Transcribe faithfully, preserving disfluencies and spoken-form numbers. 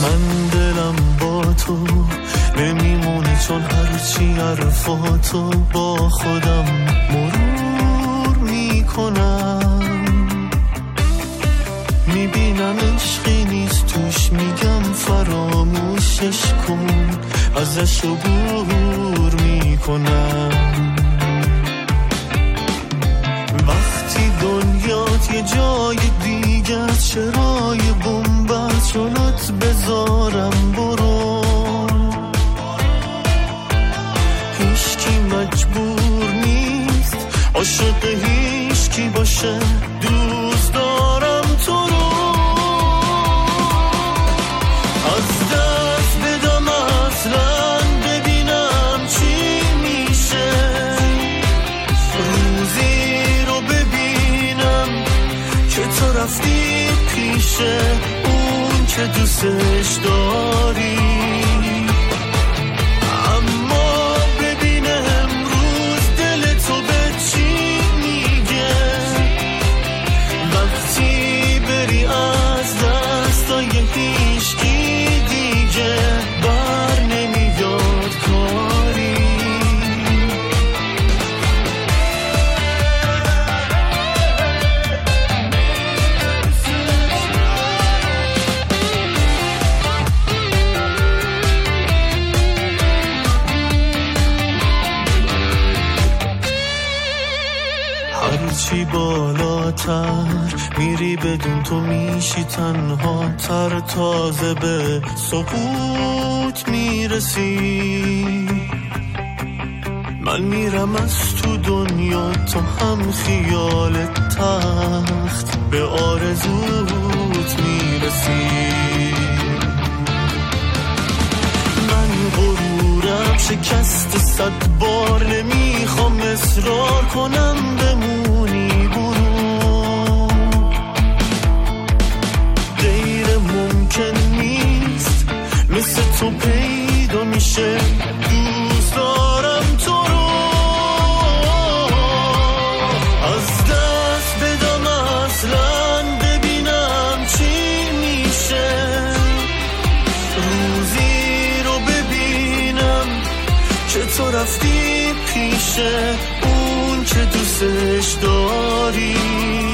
من دلم با تو نمیمونه، چون هرچی حرفاتو با خودم مرور میکنم. میبینم عشقی نیست توش، میگم فراموشش کن، ازش عبور میکنم. وقتی دنیات یه جای دیگه، چرا یه بمبت جلوت بذارم برو. هیچکی مجبور نیست عاشق هیچکی باشه، دوست دارم تو رو. از دست بدم اصلا ببینم چی میشه، روزی رو ببینم که تو رفتی پیشه اون که دوستش داری. اما ببین امروز دل تو به چی میگه، وقتی بری از دستای هیچکی دیگه بر نمیاد کاری. هرچی بالاتر میری بدون تو میشی تنها تر، تازه به سقوط میرسی. من میرم از تو دنیا، تو هم خیال تخت به آرزوت میرسی. من غرورم شکست صد بار، نمیخوام اصرار کنم بمونی برو. غیر ممکن نیست مثل تو پیدا میشه، دوست دارم تو رو. از دست بدم اصلا ببینم چی میشه، روزی رو ببینم که تو رفتی پیشه اون که دوستش داری.